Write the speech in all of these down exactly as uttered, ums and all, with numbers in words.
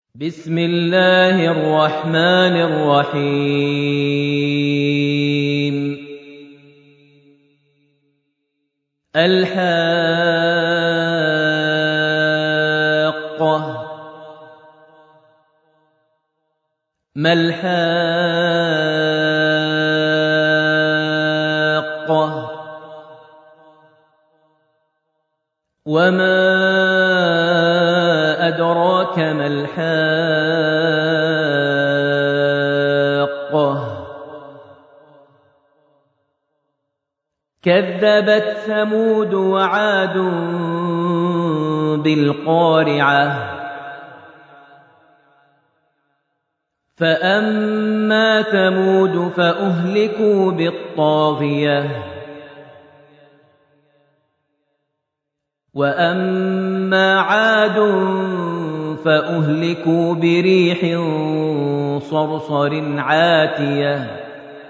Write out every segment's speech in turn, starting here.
بسم الله الرحمن الرحيم الحاقة ما الحاقة وما أدراك ما الحاقة كذبت ثمود وعاد بالقارعة فأما ثمود فأهلكوا بالطاغية وأما عاد فأهلكوا بريح صرصر عاتية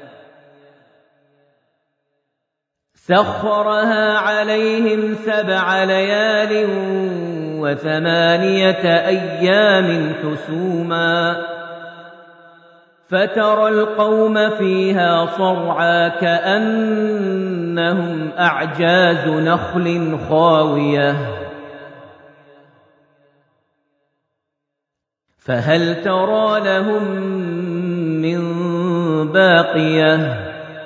سخرها عليهم سبع ليال وثمانية أيام حسوما فترى القوم فيها صرعا كأنهم أعجاز نخل خاوية فهل ترى لهم من باقية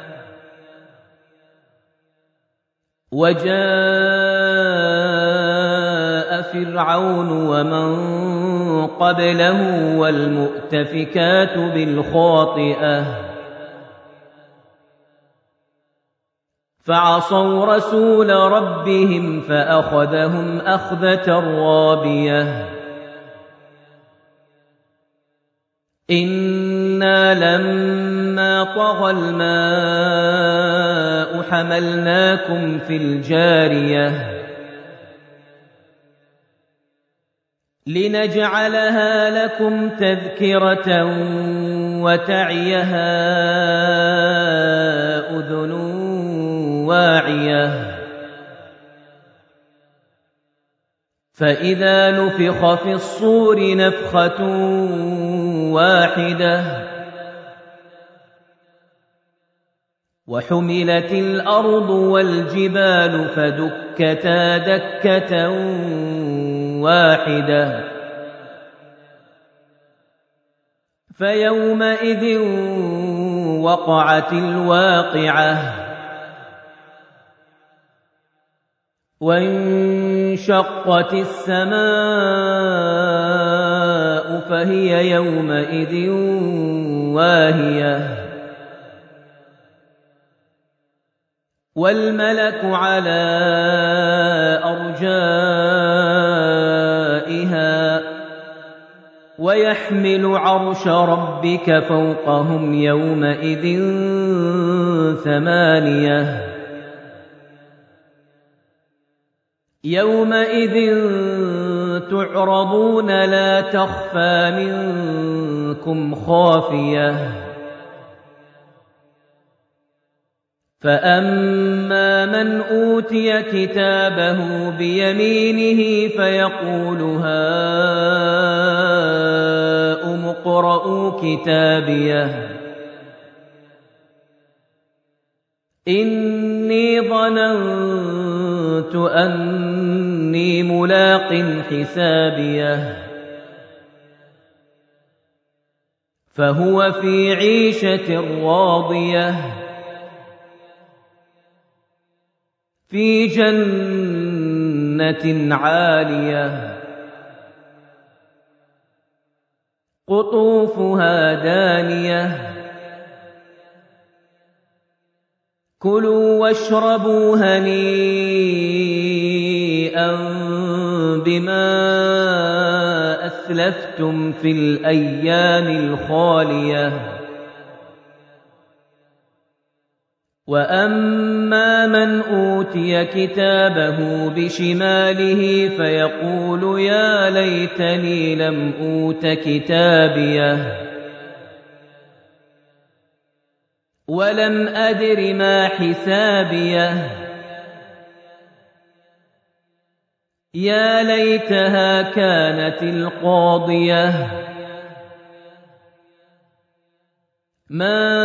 وجاء فرعون ومن قبله والمؤتفكات بالخاطئة فعصوا رسول ربهم فأخذهم أخذة رابية إنا لما طغى الماء حملناكم في الجارية لنجعلها لكم تذكرة وتعيها أذن واعية فإذا نفخ في الصور نفخة واحدة وحملت الأرض والجبال فدكتا دكة واحدة فيومئذ وقعت الواقعة وانشقت السماء فهي يومئذ واهية والملك على أرجائها ويحمل عرش ربك فوقهم يومئذ ثمانية يومئذ تعرضون لا تخفى منكم خافية فأما من أوتي كتابه بيمينه فيقول هاؤم اقرءوا كتابيه إني ظننت أني ملاق حسابيه فهو في عيشة راضية في جنة عالية قطوفها دانية كلوا واشربوا هنيئا بما أسلفتم في الأيام الخالية وأما من أوتي كتابه بشماله فيقول يا ليتني لم أوت كتابيه ولم أدر ما حسابيه يا ليتها كانت القاضية ما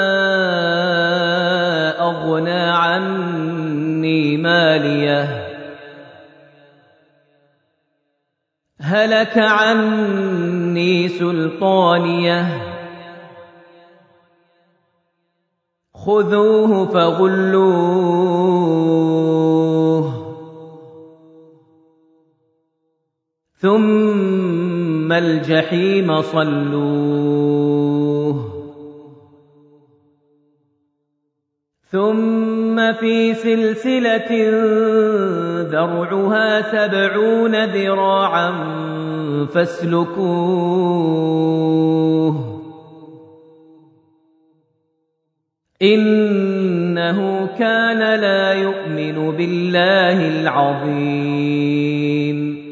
أغنى عني ماليه هلك عني سلطانيه خذوه فغلوه ثم الجحيم صلوه ثم في سلسلة ذرعها سبعون ذراعا فاسلكوه إنه كان لا يؤمن بالله العظيم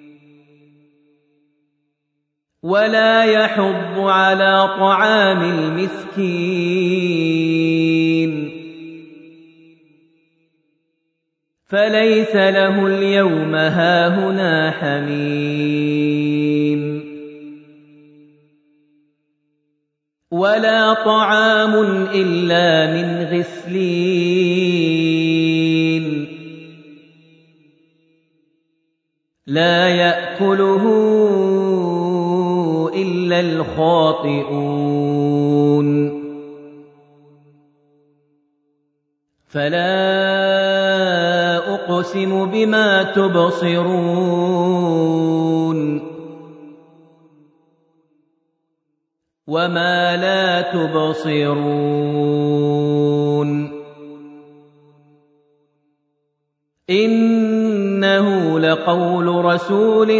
ولا يحض على طعام المسكين فليس له اليوم هاهنا حميم ولا طعام إلا من غسلين لا يأكله إلا الخاطئون فلا أقسم بما تبصرون وما لا تبصرون إنه لقول رسول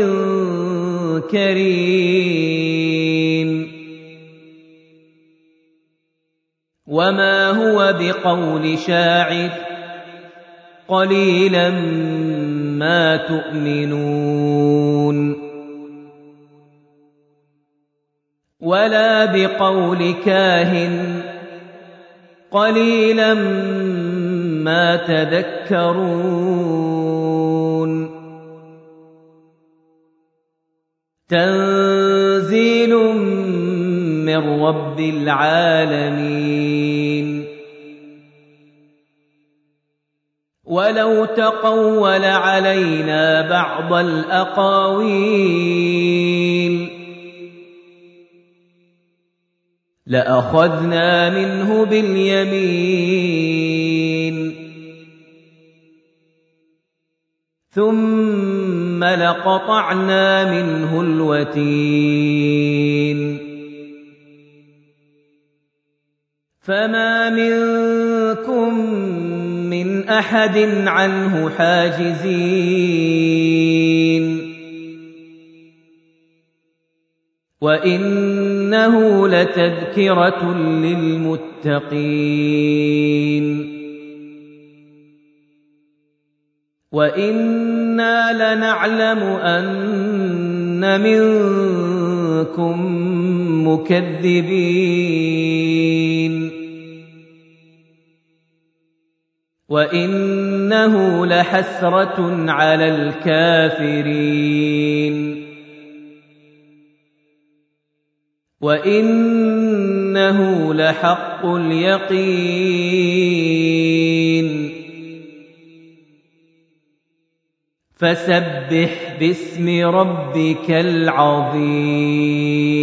كريم وما هو بقول شاعر قليلا ما تؤمنون ولا بقول كاهن قليلا ما تذكرون تنزيل من رب العالمين ولو تقول علينا بعض الأقاويل لأخذنا منه باليمين ثم لقطعنا منه الوتين فما منكم من أحد عنه حاجزين وإنه لتذكرة للمتقين وإنا لنعلم أن منكم مكذبين وإنه لحسرة على الكافرين وإنه لحق اليقين فسبح باسم ربك العظيم